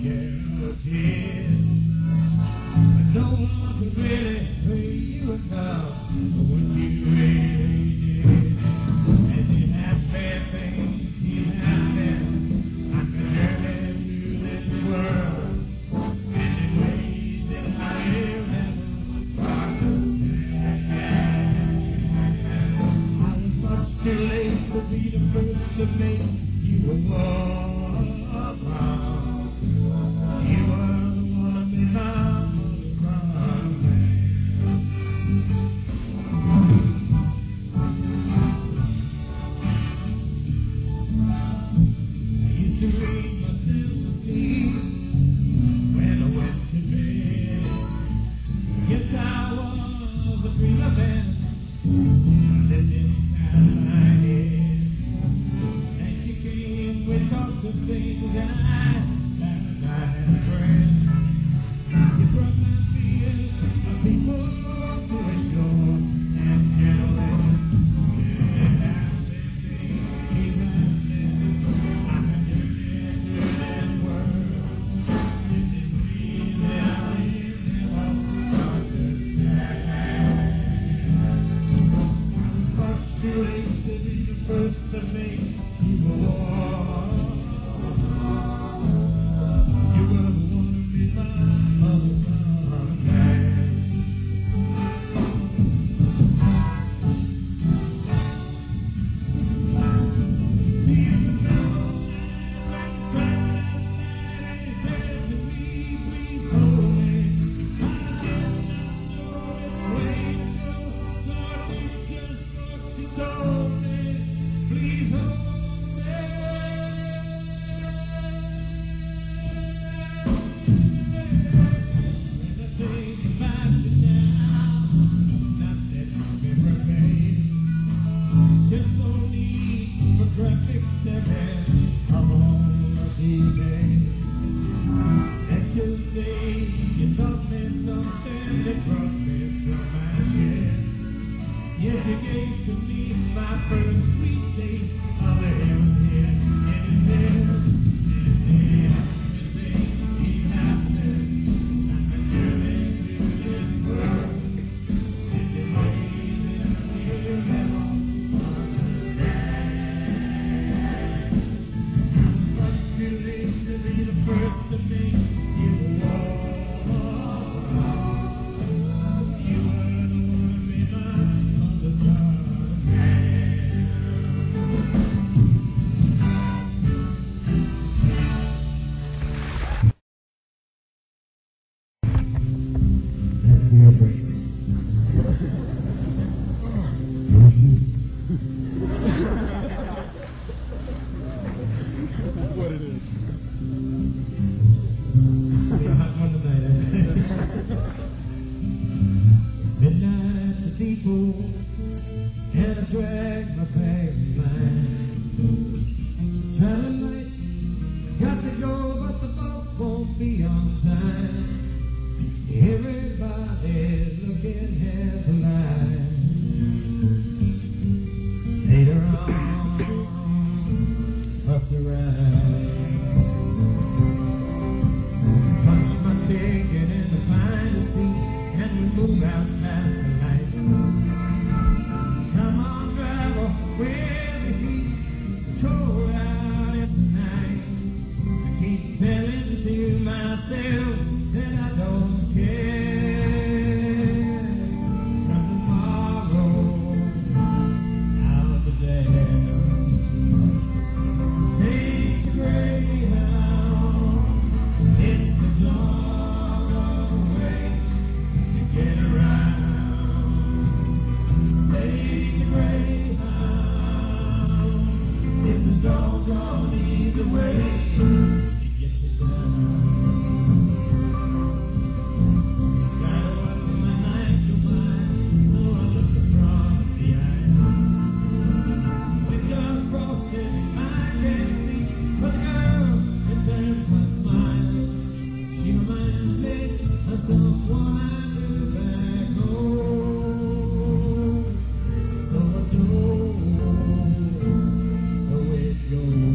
So it goes.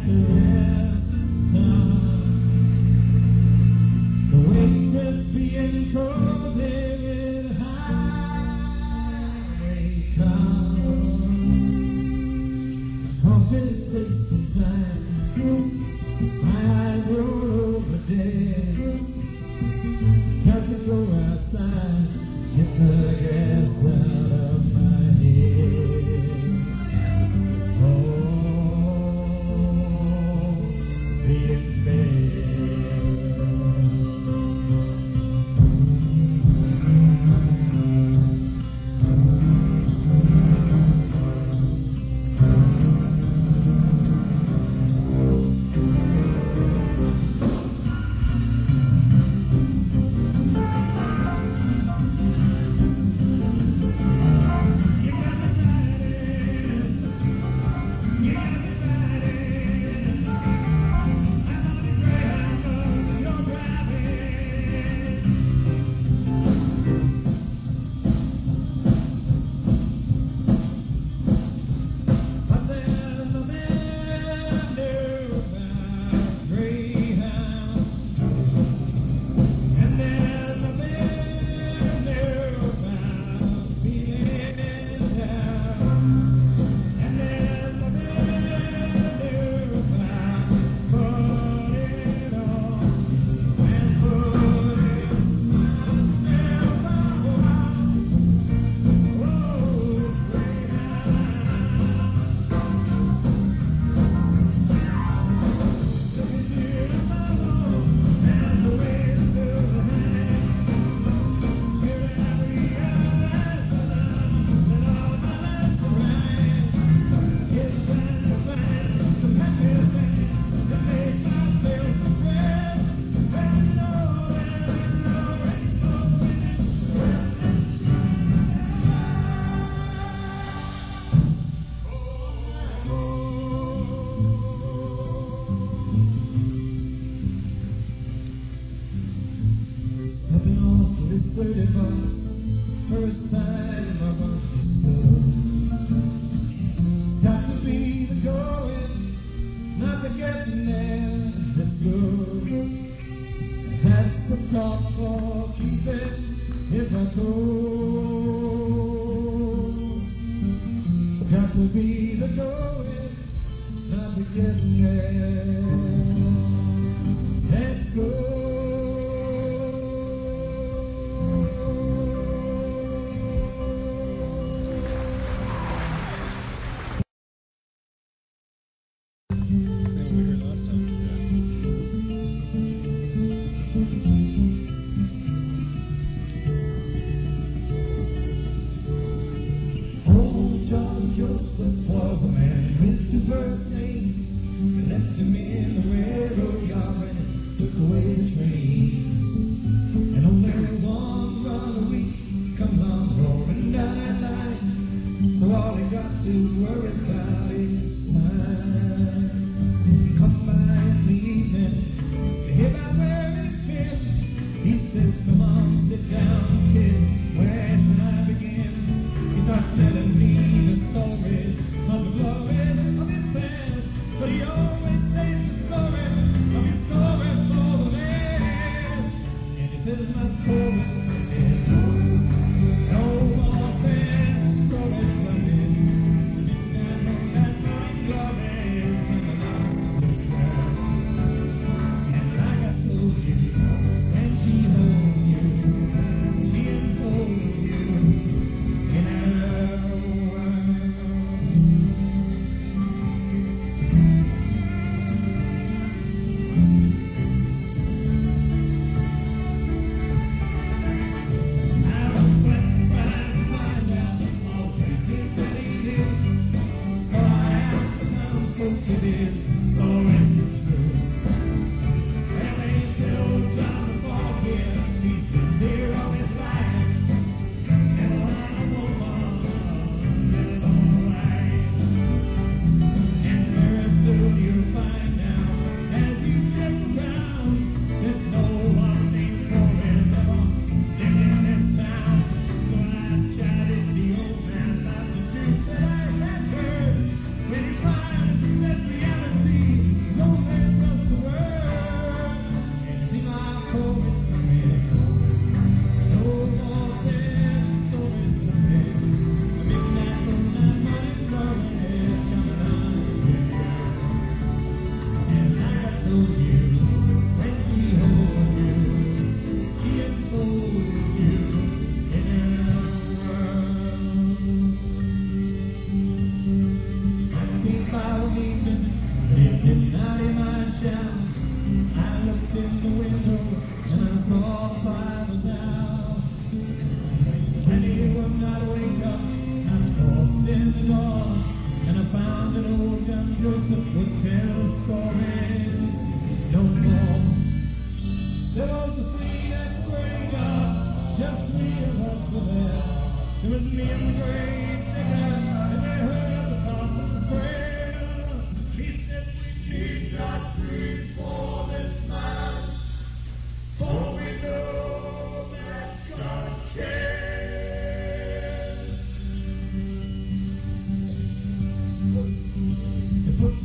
Reality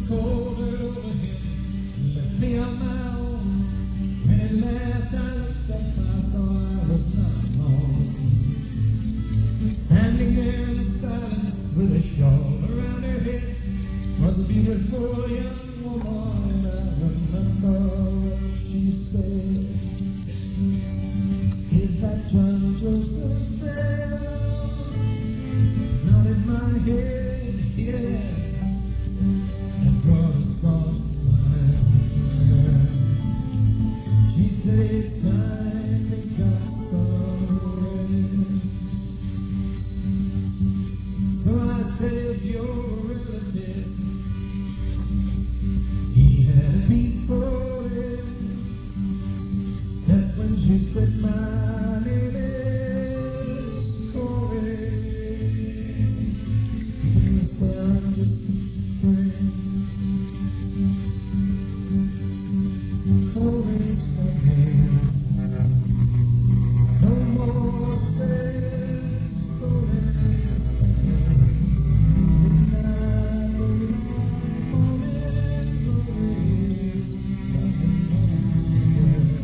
cold overhead, left me on my own. When at last I looked up, I saw I was not alone. Standing there in silence with a shawl around her head was a beautiful young woman. I remember what she said. Is that John Joseph's bell? Nodded my head, yes, and brought a soft smile. She said it's time we got some rest. So I said, if you're a relative, he had a piece for him. That's when she said, my name is Corey. You say I'm just a friend. Corey's my name. No more stress. Corey's my name. Midnight, morning glories, nothing else together.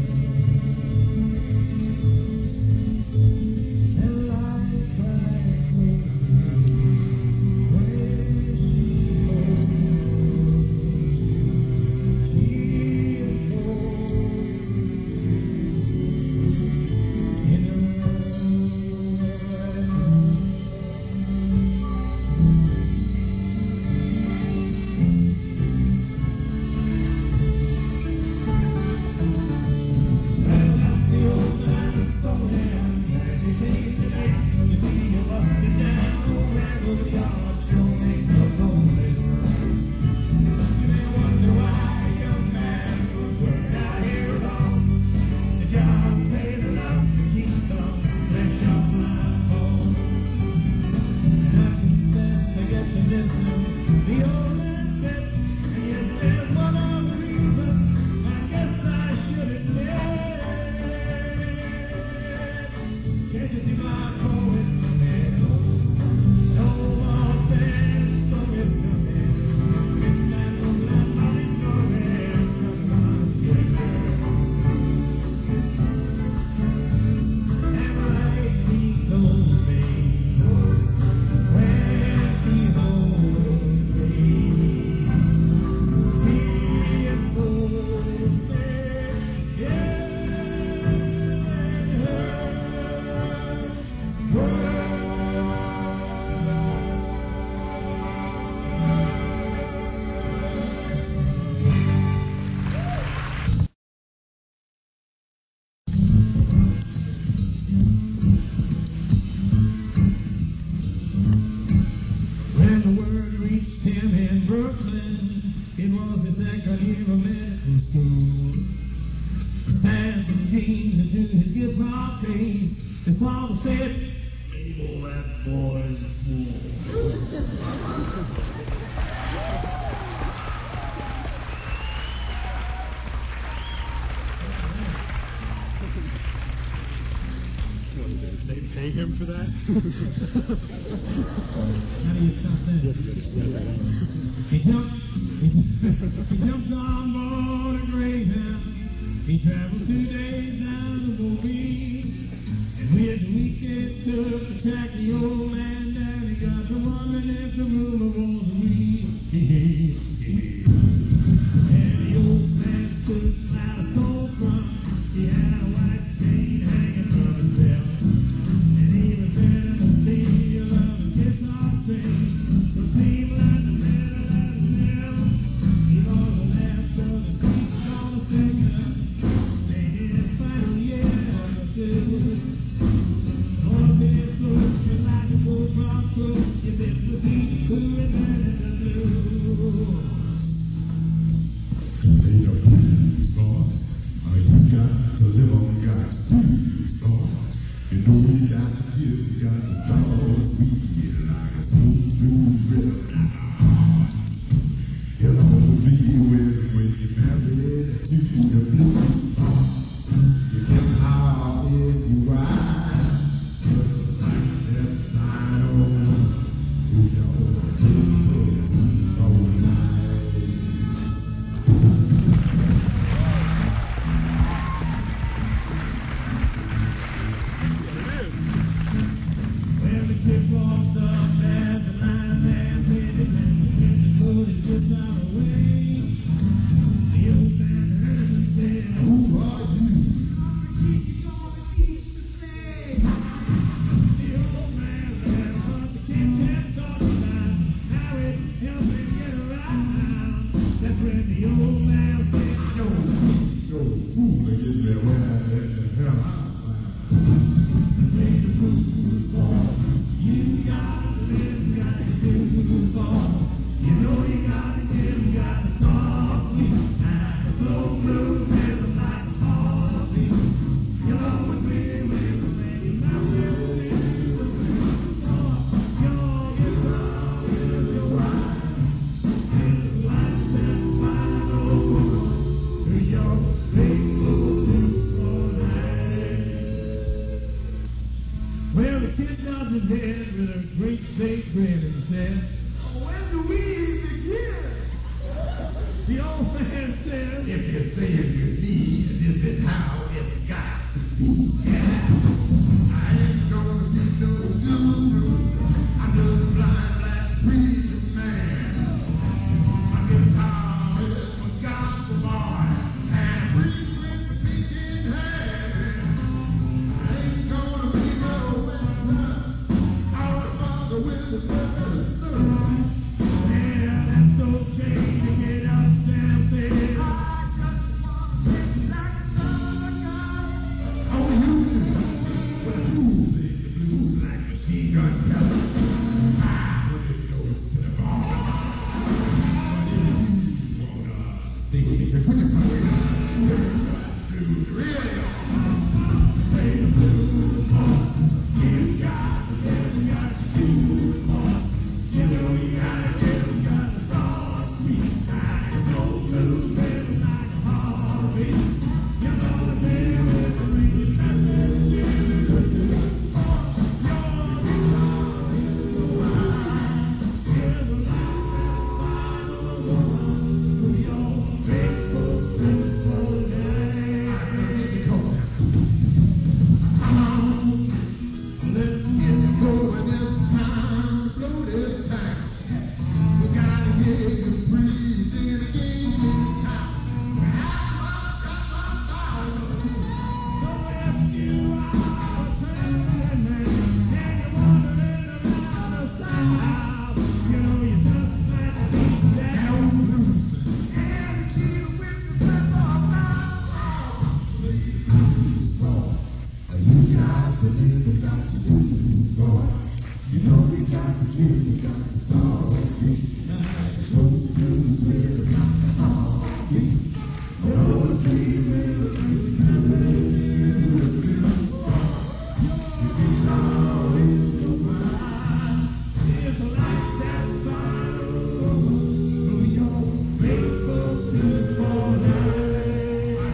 And like I told you, when she holds you, she unfolds in a well, that's the old man's story, and as you think today, you see you busted down wherever the odds show makes a lonely sun. You may wonder why a young man would work out here alone. The job pays enough to keep some flesh off my bone. And I confess I get to missing the old man bits. And yes, there's one other reason I guess I should admit. Can't you see my poet's coming? No more stands, stories coming. Midnight moonlight, morning glories coming together. And like he told me, when she holds me, she unfolds me, yeah, her world. When the word reached him in Brooklyn, it was his second year of medical school. He stands in jeans and to his guitar case, his father said, Mabel, that boy's a fool. Did they pay him for that? How do you trust that? He jumped on board a Greyhound. He traveled 2 days down to Bowie. And with the weekend took to track the old man down. He got to wondering if the rumor was real. And the old man stood out a storefront. He had a white chain hanging from his belt. And he was better to steal of his guitar strings. So it seemed like the middle of the devil. He was the last of the seats on the singer. Made his final year of good. Boys did look just like a full drop coat. If it was easy to invent it to do. when the old man said, "Yo, fool, they get me where the hell I'm made the blues fall. You gotta live, gotta do fall. You know you gotta give, gotta start sweet. And slow blues rhythm like a heartbeat. You're always with me, when you're not with me. You're your love is your wife. It's the life that's final. To your faithful for life. Well, the kid nods his head with a great big grin and said, "When do we begin?" The old man said, "If you say if you need, this is how it's got to be." Yeah. I ain't gonna be no guru. I'm just a blind black preacher man. My guitar is my gospel boy, and preach with the preach in hand. I ain't gonna be no witness. Out of the witness. Yeah, that's okay to get up and say, "I just want to be like a sucker." Oh, you do. Well, you make the blues like machine gun killer. I put it goes to the ball. But if you wanna stay with your put your power in, blues really are. Play the blues, boy. You got to do more. You know you gotta give, gotta start sweet. It's old blues, baby, like a heartbeat. You're gonna live with the ring you got to do. Your guitar is the wine. Here's a life that's final. To your faithful day. I said, "This is cold. Come on, let's get going this time, blow this time. We gotta get you breathing again in time. So if you are turning man and you're wandering around the south, you know you just might see that old blues. And the key to which the breath of life. You got to live, you got to do, boy. You know we got to give, we got to start sweet. Slow blues with a heartbeat. Oh, the it's a life that's final. So you're faithful to for life.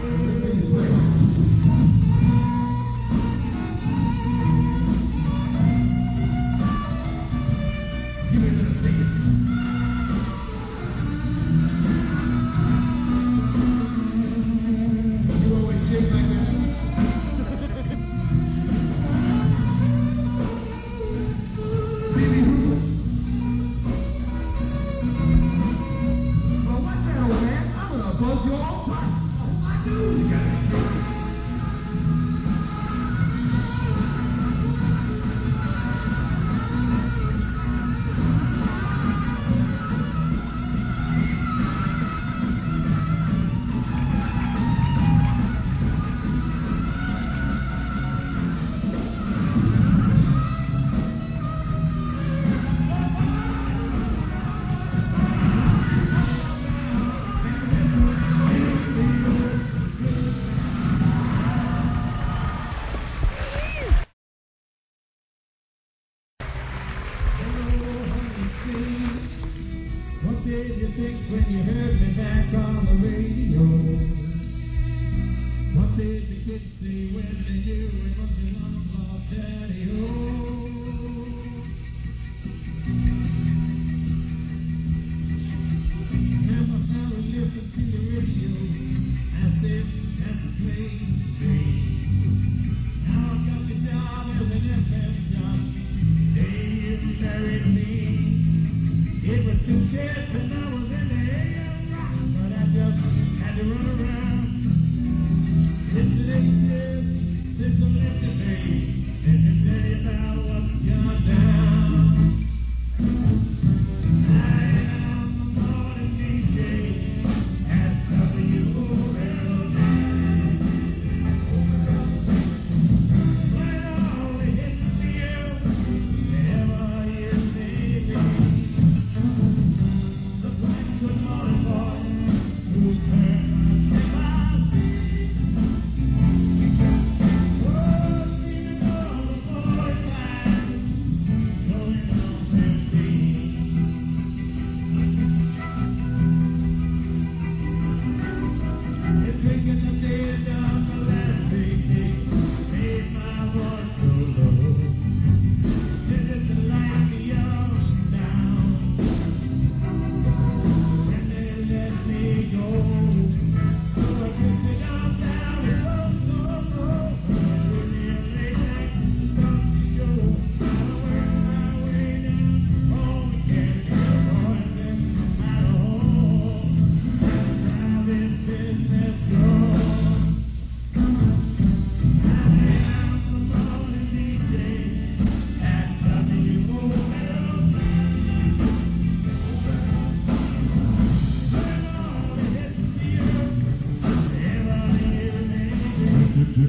Give me another ticket. You always shake like that. Baby, well, watch that, old man. I'm gonna buzz your old pipe. Oh, I do. You gotta be careful. What did you think when you heard me back on the radio? What did the kids say when they knew it was your long-lost daddy-o? Remember how we listened to the radio as if that's the place to be. Now I got the job as an FM job. Dave married me. It was 2 kids and I was in the AM rock, but I just had to run around. Listen to 8 years, since I left today, and to tell you about what's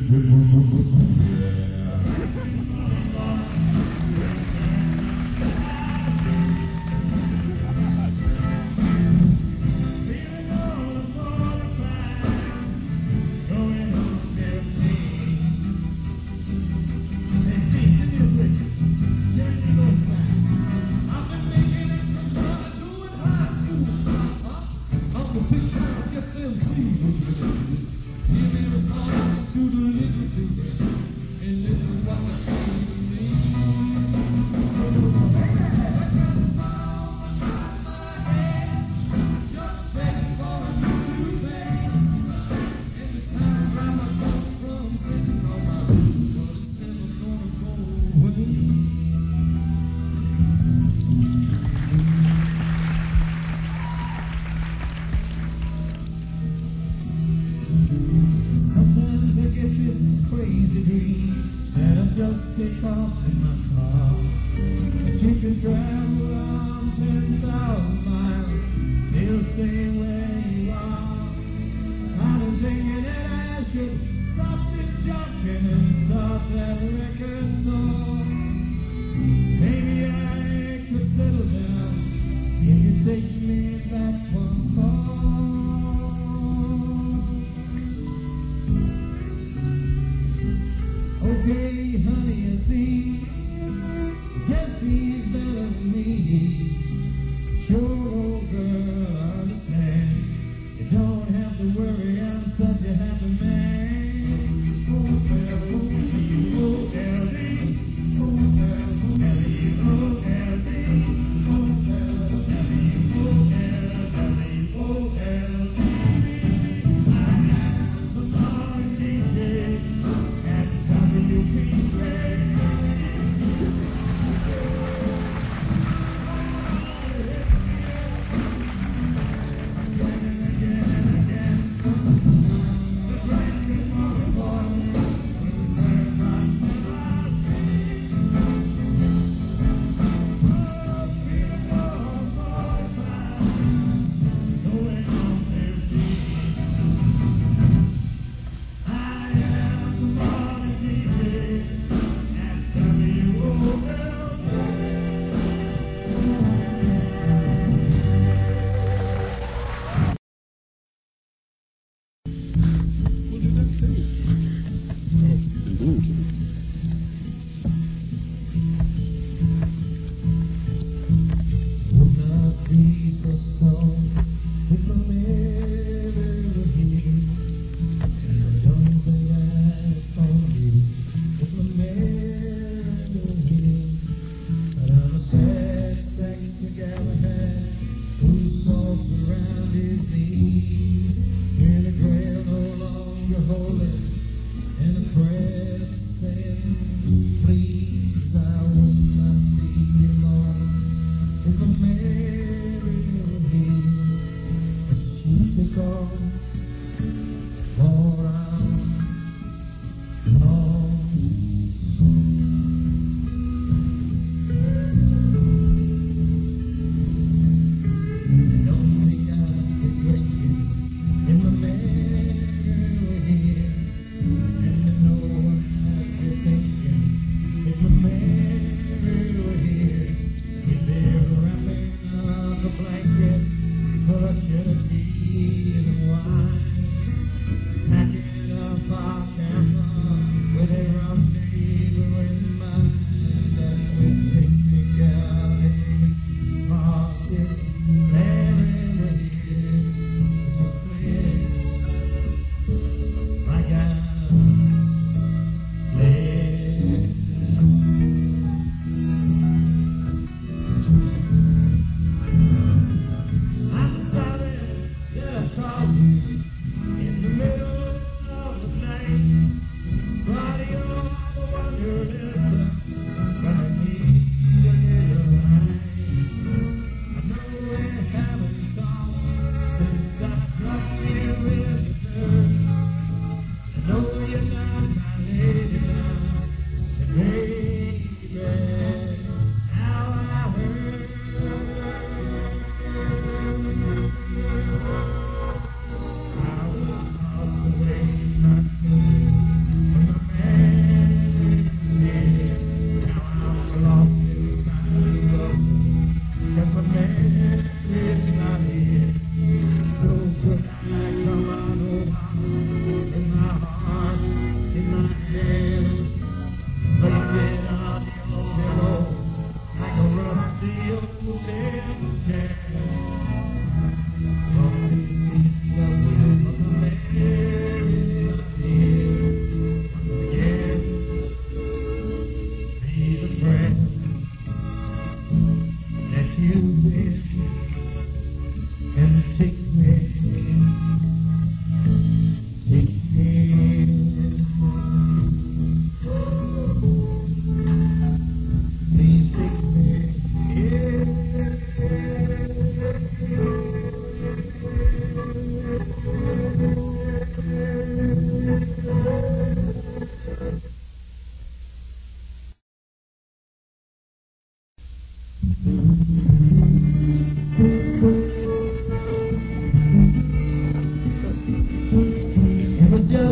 Sometimes I get this crazy dream that I just take off in my car. And you can travel on 10,000 miles, still stay where you are. I've been thinking that I should stop this junking and start that record store. Maybe I could settle down if you take me back once more. Okay, honey, I see. Guess he's better than me. Sure, old girl, I understand. You don't have to worry, I'm such a happy man. Oh, Ellie, oh, Ellie, oh, Ellie, oh, Ellie, oh, Ellie, oh, Ellie. I'm the morning DJ at WPJ.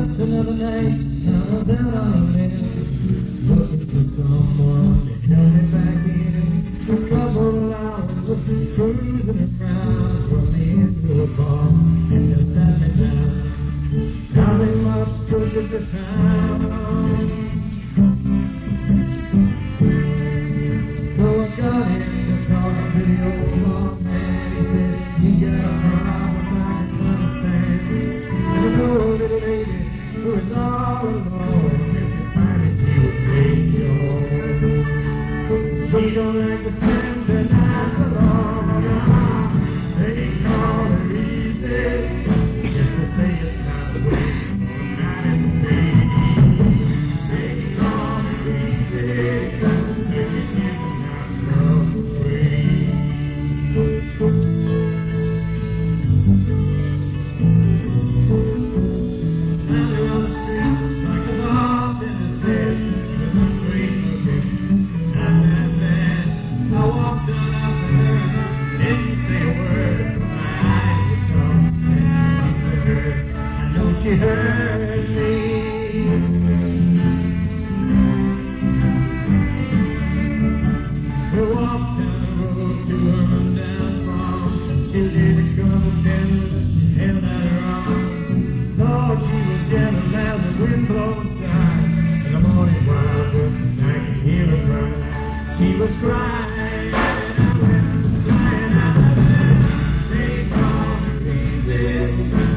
just another night. I was out on a limb, looking for someone to help me back in. For a couple of hours of cruising around, brought me into a bar and just sat me down. Nothing much could be found. So I got him to talk to the old man. He said, you got a problem I can understand. And the poor little lady who is all alone, if you find it, she will take you home. She don't like to spend the night alone. They call her easy. Yes, they say it's not the way. Not in the way. They call her easy. Yes, she's giving out love away. She heard me. We walked down the road to her rundown farm. She laid a couple tenders, she held out her arm. Lord, she was gentle as the wind blows by. In the morning wild was the night, I could hear her cry. She was crying, crying out loud. They call her easy.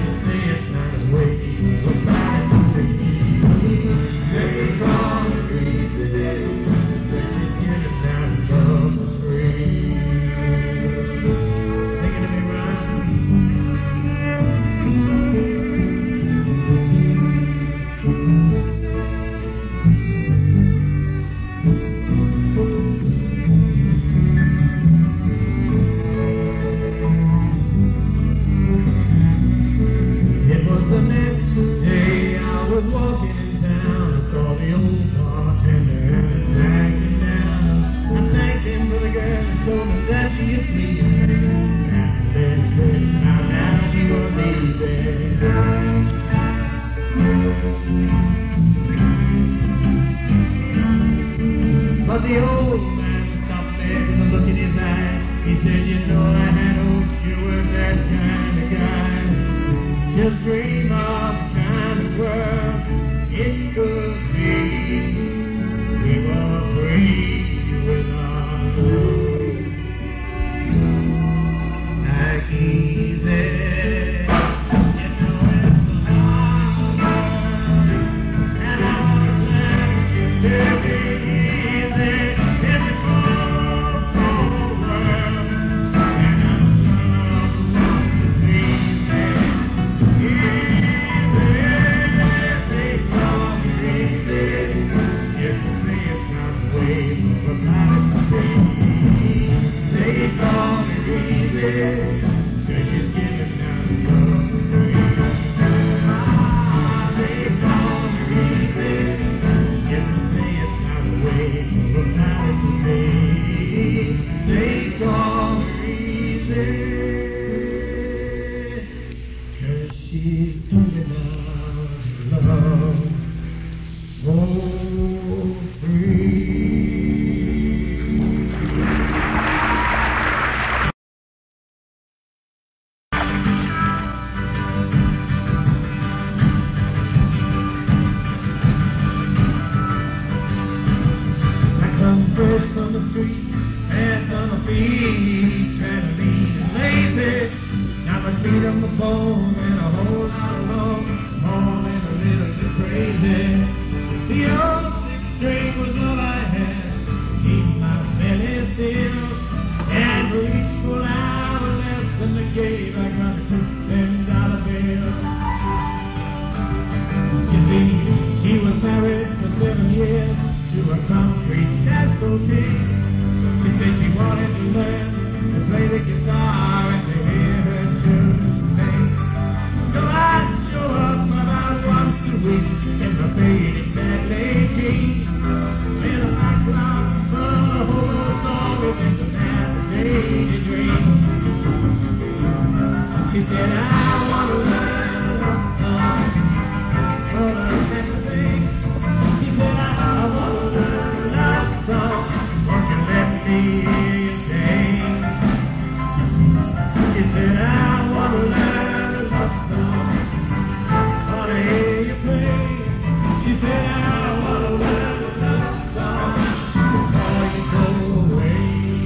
But the old man stopped there with a look in his eye. He said, you know, I had hoped you were that kind of guy. Just dream of the kind of world it could be. We were free with our love. Like easy. From the street, hands on my feet, trying to lean and lazy. Now my feet on the bone and a whole lot of love, all in a little bit crazy. The old six string was all I had, keep my belly still, and for each full hour less than the gate, I got a $10 bill. You see, she was married for 7 years to a concrete casualty. She said she wanted to learn to play the guitar and to hear her children sing. So I'd show up about once a week in my faded Bentley jeans, with a background full of hobo stories and the daily dreams. She said, I want to learn love song. She said, I want to learn a love song. Won't you let me hear you sing? She said, I want to learn a love song. Want to hear you play. She said, I want to learn a love song before you go away.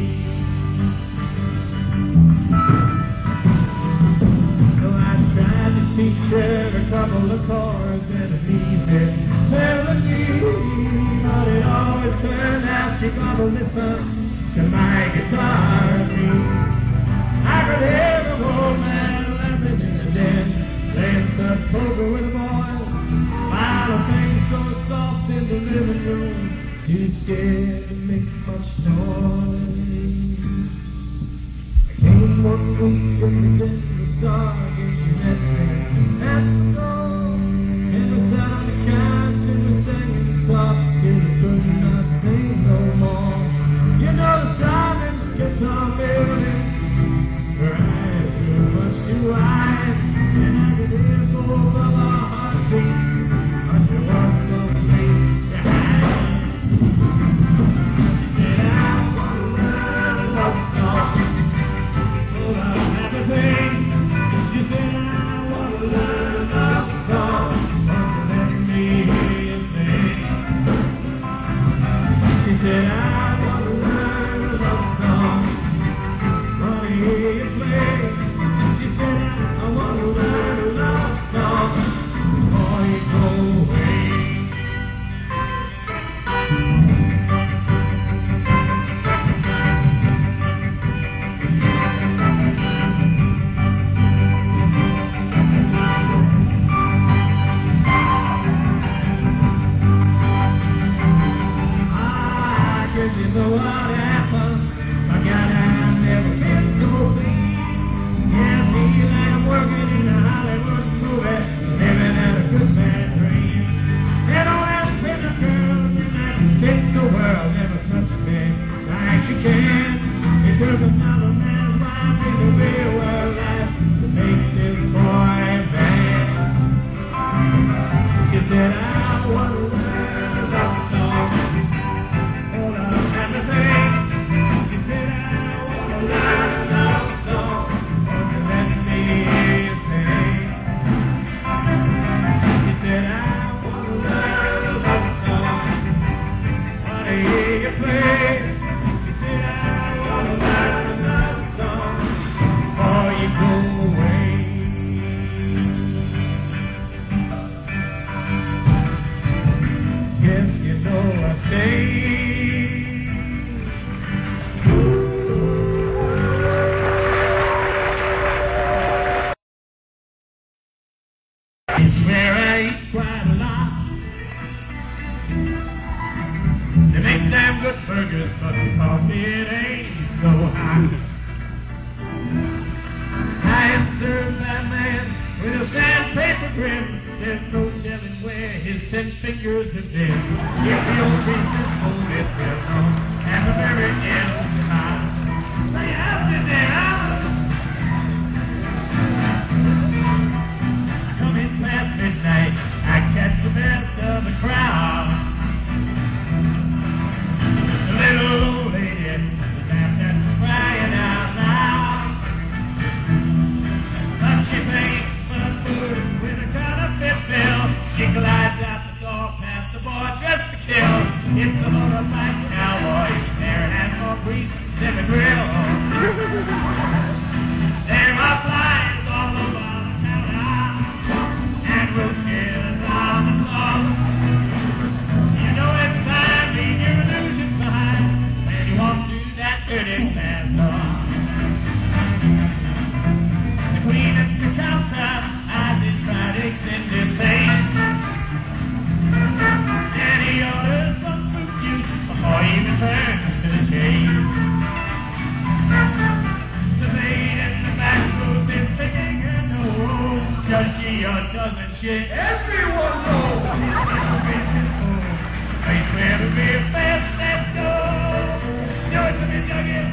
So I tried to teach her a couple of chords and an easy melody, but it always turned out she gonna listen to my guitar and me. I could hear the old man laughing in the den, playing stud poker with the boys, while the things so soft in the living room, too scared to make much noise. I came one week and began to start, and she met me at the door. And the sound of chimes she was singing soft till you could not sing no more. You know the silence kept on building, her eyes were much too wide, and I could hear both of our heartbeats under one little place to hide. She said, I want to learn a love song full of happy things. She said, I want to learn a love song. Won't you let me hear you sing? She said, I want to learn a love song. Want to hear you play. She said, I want to learn a love song before you go away. You know what happened? I never been so clean. Yeah, I feel like I'm working in a Hollywood movie, living at a good man dream. And all that pretty girl in that pixel world never touched me like she can. It took another man's wife in the real world life to make this boy bad. She said, I want to learn a love song. She said, I want to learn a love song. Won't you let me hear you sing? She said, I want to learn a love song. Want to hear you play. She said, I want to learn a love song before you go away. Yes, you know I say. Where I eat quite a lot. They make damn good burgers, but the coffee it ain't so hot. I am served by a man with a sandpaper grin. There's no telling where his 10 fingers have been. If the old business hold it real long at the very end of the line. Say, how's it there? Past midnight, I catch the best of the crowd. The little old lady, that's crying out loud. But she pays for the food with a counterfeit bill. She glides out the door past the boy dressed to kill. It's a motorbike cowboy staring at more grease than the grill. There are flies all over. Roaches on the floor. You know it's time, leave your illusions behind when you walk through that dirty glass door. The queen at the counter eyes his fried eggs in disdain, and he orders some fruit juice before he returns to the chain. The maid in the back row is picking her nose. Does she or doesn't she? Everyone knows. Place where the real fast let's go. Do it to me, Dougie.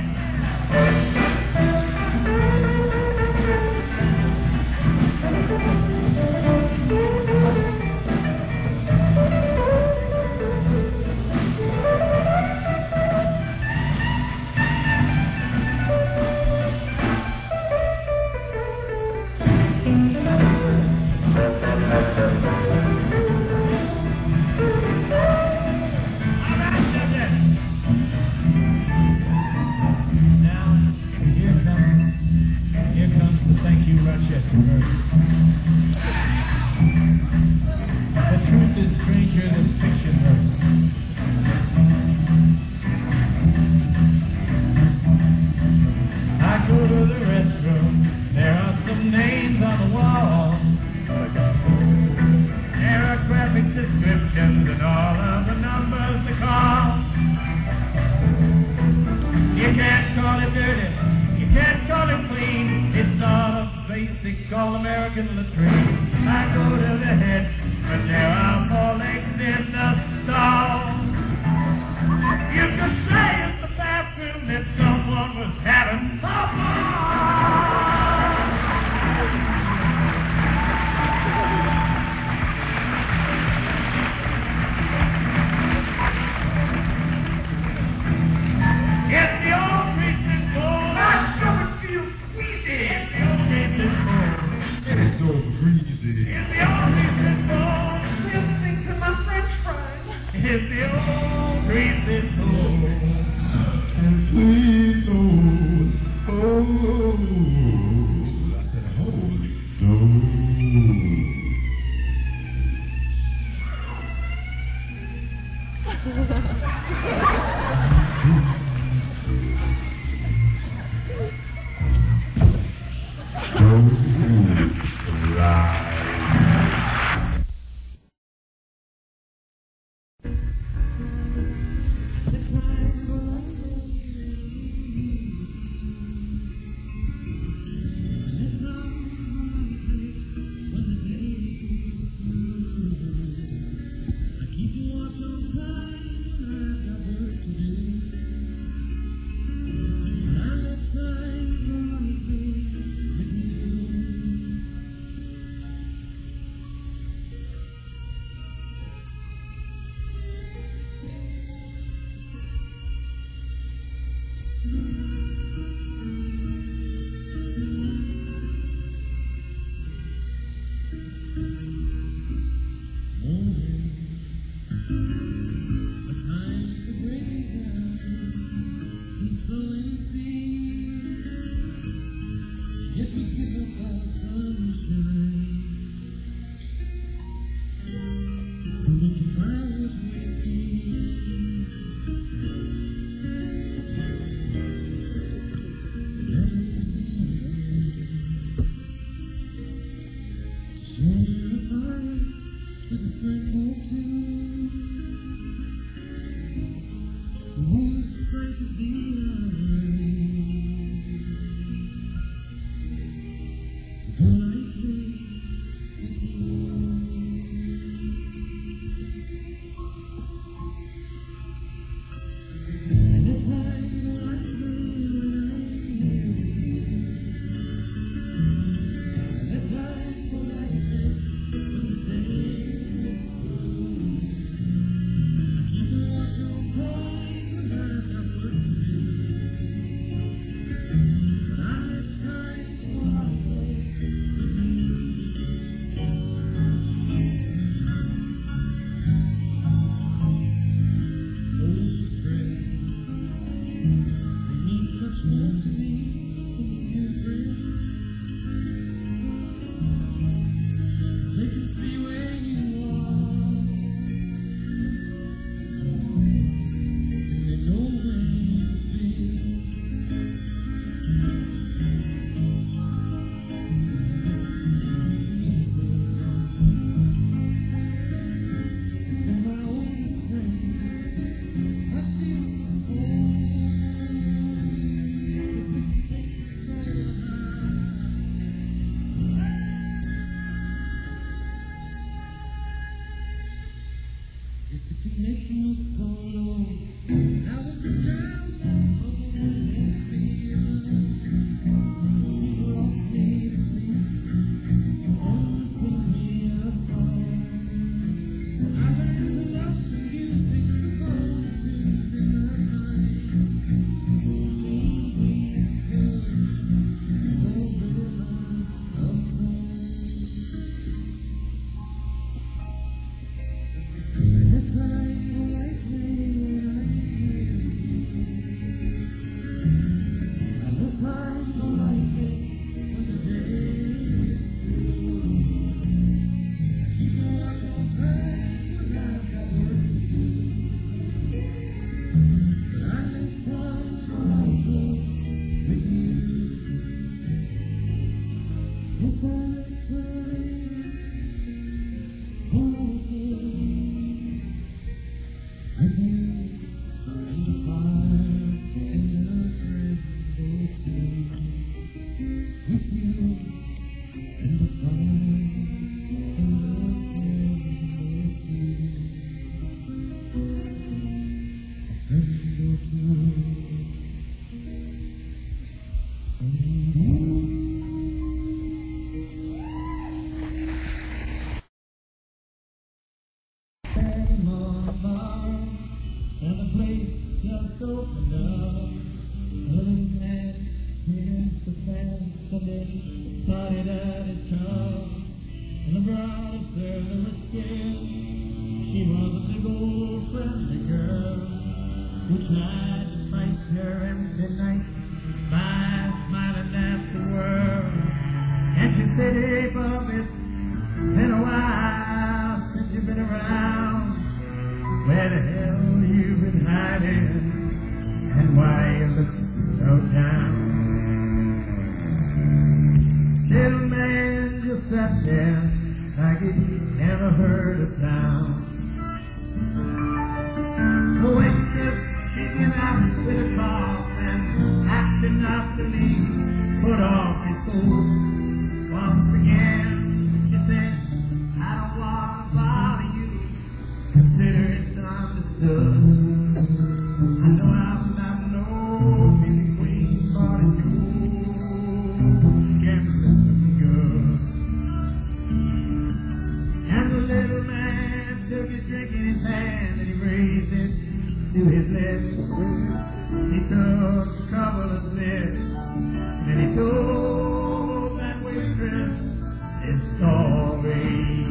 just opened up. Early man begins to fast and then started at his cups. And the brother said there was scared. She was a big old friendly girl who tried to fight her empty nights by smiling at the world. And she said, hey, Bob, it's been a while since you've been around. Where the hell you been hiding? And why you look so down? Little man just sat there like he never heard a sound. The waitress, she came out with a cough and acting not the least put off she spoke. Once again, she said, I don't want to bother you. Consider it's understood. I know I'm not no music queen, but it's cool. Can listen good. And the little man took his drink in his hand and he raised it to his lips. He took a couple of sips and he told that waitress his story.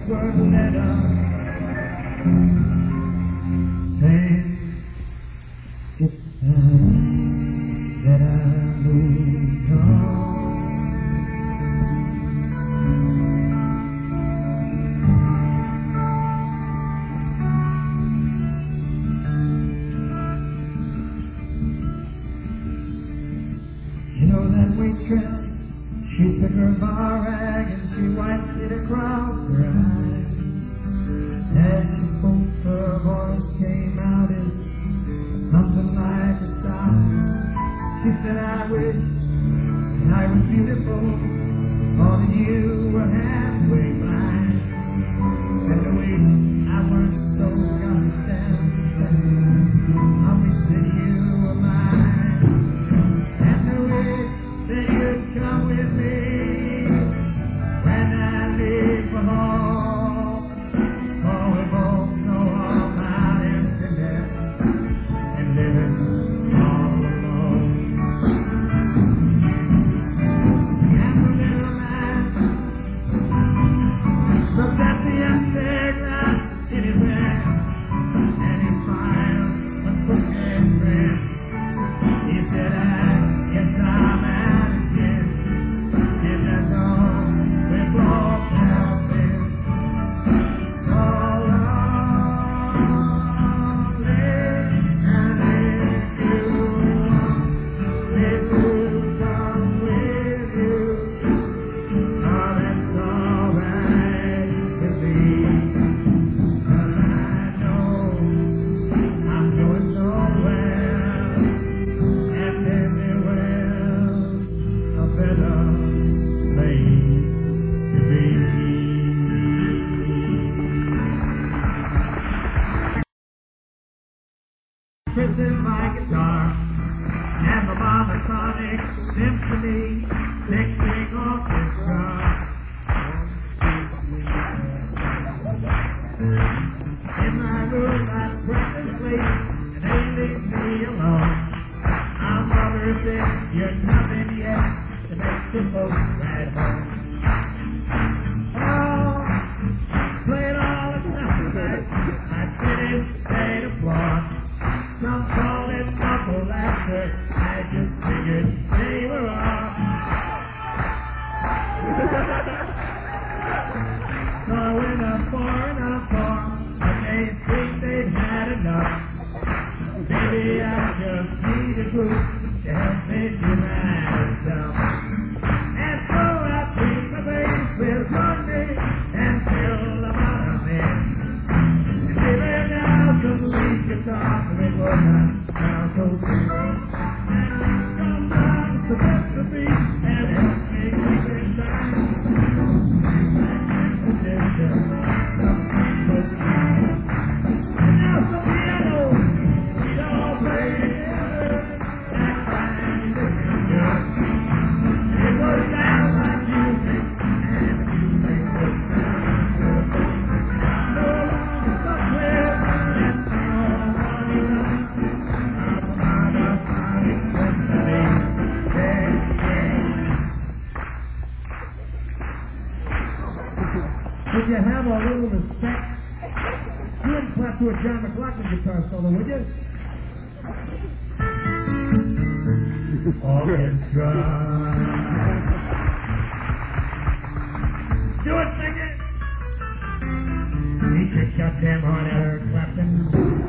were the letter saying it's time that I moved on. You know that waitress, she took her bar rag and she wiped it across her eyes. As she spoke, her voice came out as something like a sigh. She said, I wish that I was beautiful, or that you were halfway blind. And I wish I weren't so goddamn bad. I wish that you were mine. And I wish that you'd come with me when I leave for home. For we both know all about emptiness and living all alone. And the little man looked at the empty glass in his hand, and he smiled a crooked grin. He said, I guess I'm at its end, and I know we both have been so lonely. And if you want me to come with you, oh, that's all right with me. 'Cause I know I'm going nowhere, and anywhere's a better place to be. Pressing my guitar and the monophonic symphony, six-string orchestra. In my room I breakfast late and they leave me alone. My mother said, you're nothing yet to make the folks right home. Oh, played all the time tonight. I finished paid applause. Some call it couple laughter. I just figured they were off. So I went up for, but they screamed they'd had enough. Maybe I just need a group to help me do my stuff. And so I beat my bass with Monday and filled about a man. And they laid down some lead guitar so it would not sound so good. And I come down to set the beat and help me keep it down. And now some piano, we all play together, and find this is good. It would sound like music, and the music would sound good. No longer stuck with, and nobody else. I'm not symphony, Would you have a little respect? You wouldn't clap to a John McLaughlin guitar solo, would you? Orchestra. Do it, sing it! Eat your goddamn heart out, Eric Clapton.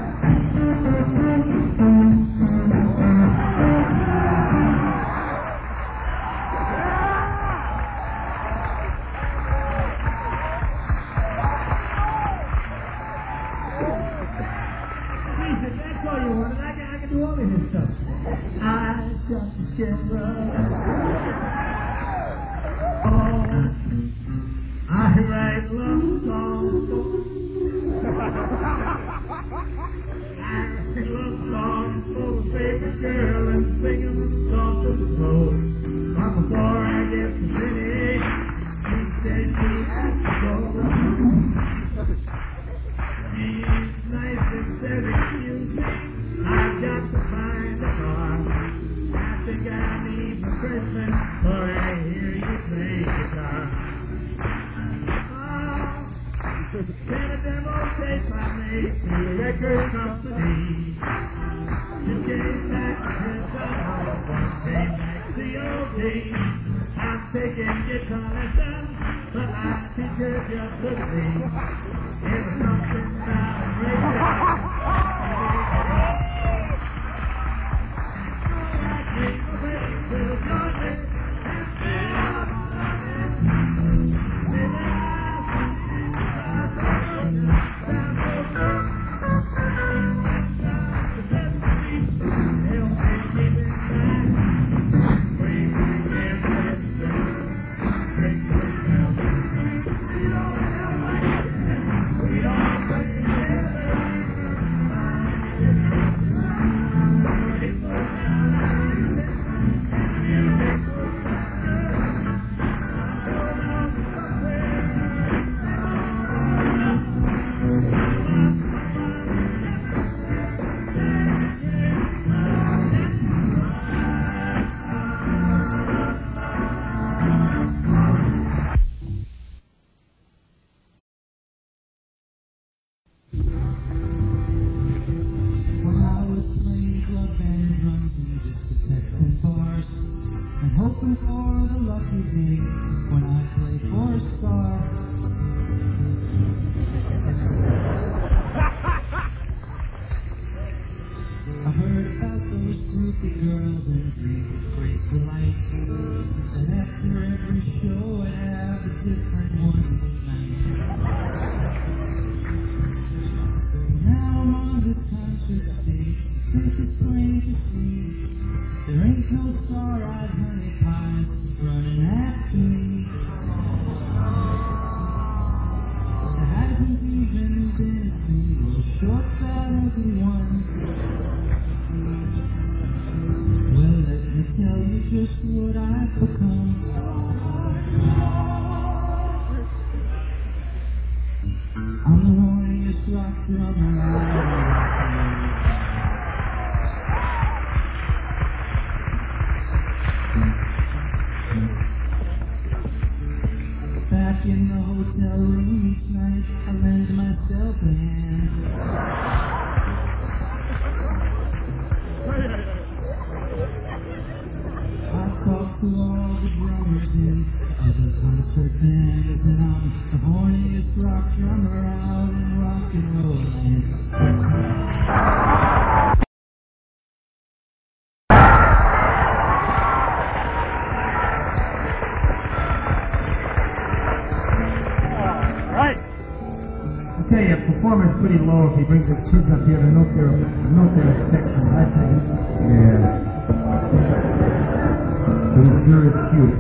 That's all you wanted. I can do all of this stuff. I shot the scarecrow. Oh, I write love songs. I write love songs for the favorite girl and sing them soft and slow. But before I get to finish, she says she has to go. She's nice and says, excuse me, I've got to find a car. I think I need for Christmas, for I hear you play guitar. Oh, Then a demo tape I made to the record company. It came back to the house, came back COD. I'm taking guitar lessons, but my teacher just took me. It was something about a great hoping for the lucky day when I play for a star. I heard about those groupie girls and dreamed of graceful light. And after every show I'd have a different one each night. Now I'm on this concert stage, the truth is plain to see. There ain't no star-eyed honey pies running after me. There hasn't even been a single short fat ugly one. Well, let me tell you just what I've become. I'm the horniest rock drummer alive. Back in the hotel room each night, I lend myself a hand. I talk to all the drummers in other concert bands, and I'm the horniest rock drummer out in rock and roll land. I tell you, a performer's pretty low if he brings his kids up here to note their affections, I tell you. Yeah. But he sure is cute.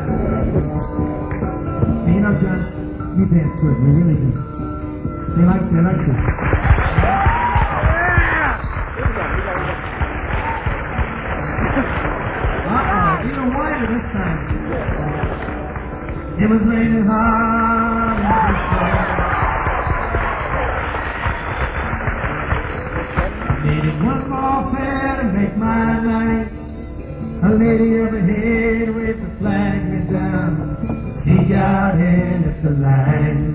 Hey, you know, John, you dance good, you really do. They like you. Uh-oh, even wider this time. It was raining hard and needed one more fair to make my night. A lady overhead with the flag me down. She got in at the line.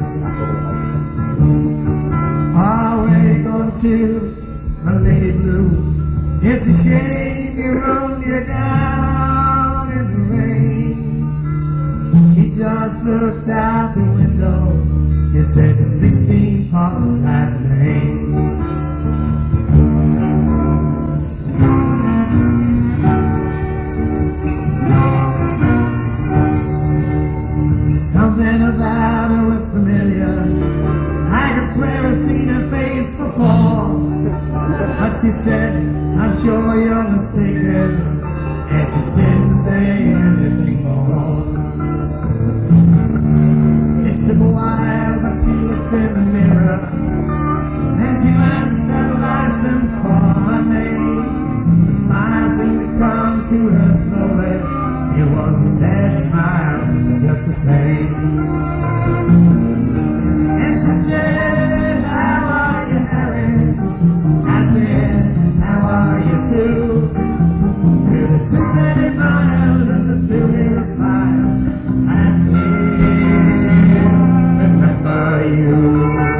Away gone to my lady blue. It's a shame you rolled you down in the rain. She just looked out the window. She said 16 Parkside Lane. Something about her was familiar. I could swear I've seen her face before. But she said, I'm sure you're mistaken. And she didn't say anything more. It took a while, but she looked in the mirror. And she glanced at the license for my name. The smile seemed to come to her slowly. It was a sad smile, just the same. And she said, how are you, Harry? I said, how are you, Sue? To the 230 miles and the two-little smile, I still remember you.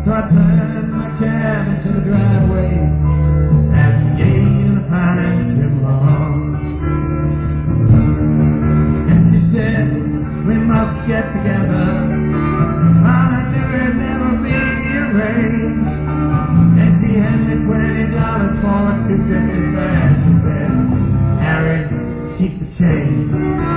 So I turned my cab into the driveway and gave the pine trim lawn. And she said, we must get together, or there will never be a rain. And she handed me $20 for a 250 fare. She said, Harry, keep the change.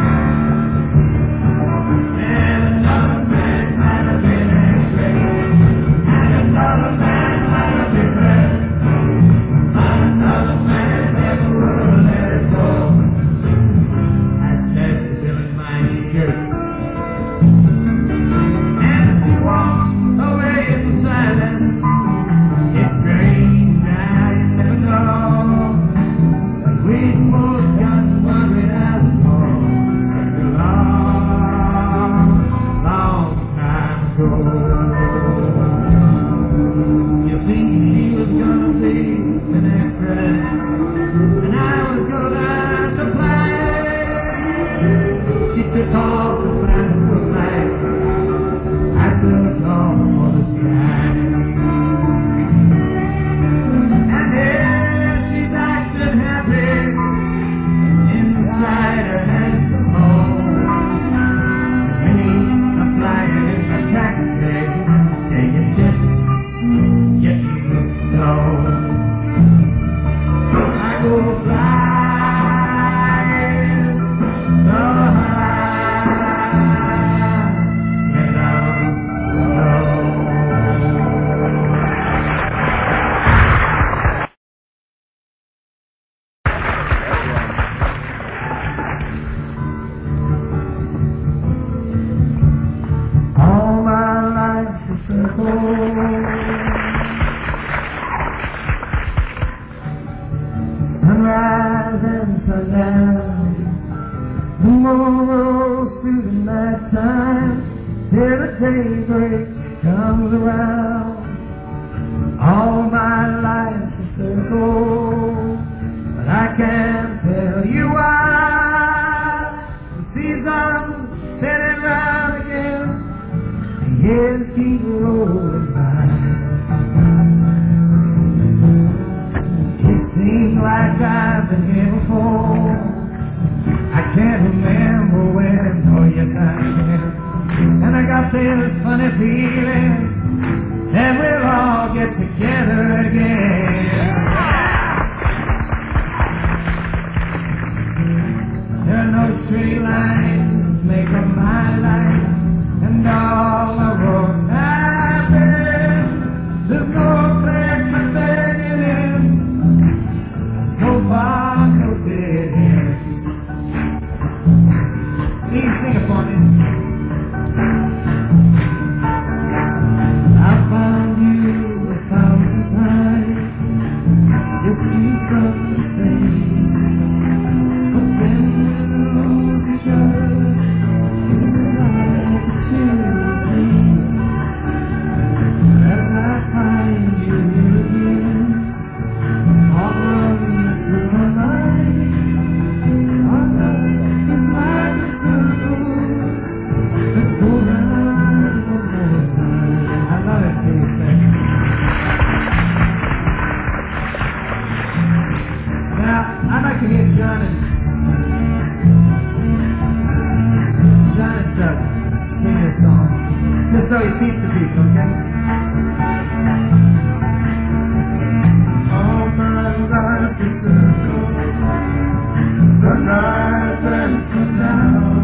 And another man might have been angry, and another man might have been hurt, but another man never would let it go. I stashed the bill in my shirt, and she walked away in silence. It's strange, I never know, but we both got worried as for such a long, long time ago. You see, she was gonna be an actress, and I was gonna learn to play. She took off the classical lights, I took off for the sky. And here she's acting happy inside her handsome home. Me, I'm flying in a taxi, taking tips, getting the snow. I go flying so high and I'm slow. All my life's a circle, sunrise and sundown. The moon rolls through the night time till the daybreak comes around. All my life's a circle, but I can't tell you why. The seasons spinning round again, the years keep rolling by. It seems like I've been here before. I can't remember when, oh yes I can. And I got this funny feeling that we'll all get together again. There are no straight lines make up my life, and all the roads have been. There's no clear-cut beginnings, so far no dead ends. Steve, sing it for me. I found you 1,000 times, the streets of the same. But then when the roads you turn, it's like a chilling. As I find you again, all runs through my mind. Our love is like a circle. Let's go round one more time. I love it, Steve. Now, I'd like to get John and Doug sing this song, just so he keeps the beat, okay? All my life's a circle, sunrise and sundown.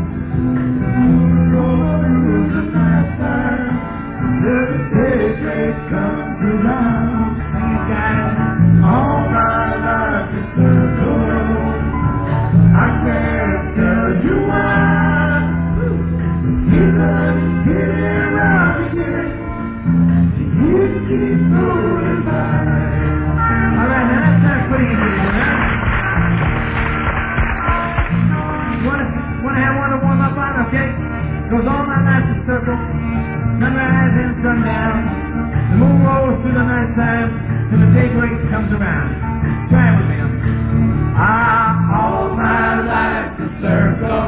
Rolls through the night time, till the daybreak comes around. Sing it, guys. All my life's a circle, I can't tell you why. The seasons get around again, the years keep rolling by. All right, now that's pretty easy, right? Want to have one to warm up on, okay? Goes all my life's a circle, sunrise and sundown. The moon rolls through the nighttime till the daybreak comes around. Try it with me. All my life's a circle,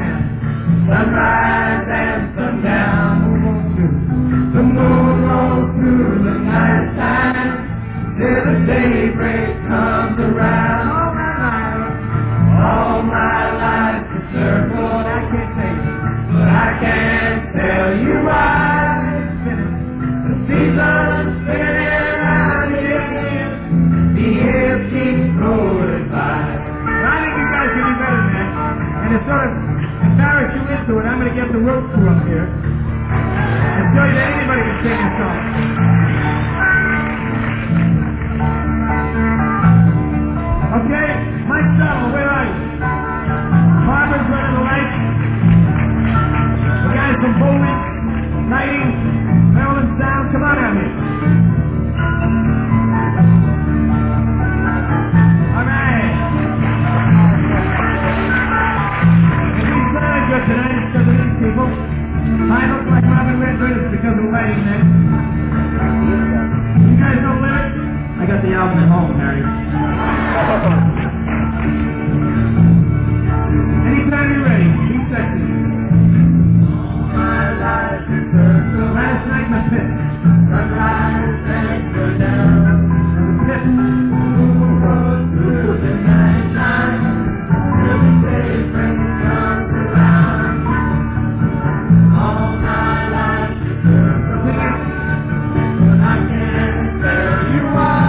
sunrise and sundown. The moon rolls till the daybreak comes around. All my life's a circle. I can't say it, but I can't tell you why. The seasons spinning round again. The years keep going by. I think you guys can do better than that. And to sort of embarrass you into it, I'm going to get the road crew up here and show you that anybody can sing a song. Okay, Mike Summer, where are you? Barbara's running the lights. The guys from Bowridge, Lighting, Maryland Sound, come on out here. All right. If we sound good tonight, it's because of these people. I look like Robin Redford, it's because of Lighting Next. You guys know lyrics? I got the album at home, Harry. Anytime you're ready, be sexy. My life's a circle. Last night my pits. Sunrise and slow down. The pit goes through the night time till the daybreak comes around. All my life's a circle. Sing it. But I can't tell you why.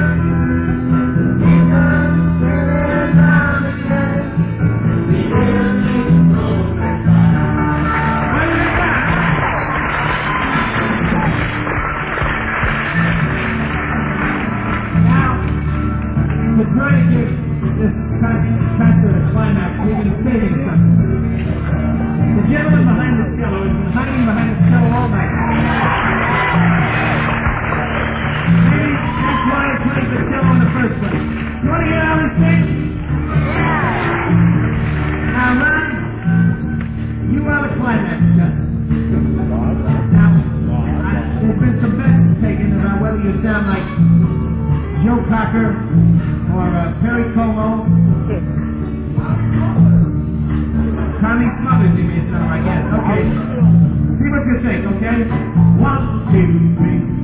Trying to get this concert a climax, we've been saving something. The gentleman behind the cello has been hiding behind the cello all night. Maybe that's why he played the cello in the first place. You want to hear how we sing? Yeah! Now, Ron, you are the climax guy. Now, there's been some bets taken about whether you sound like Joe Cocker or Perry Como. Tommy Smothers, he may sound like, yes. Okay. See what you think, okay? 1, 2, 3.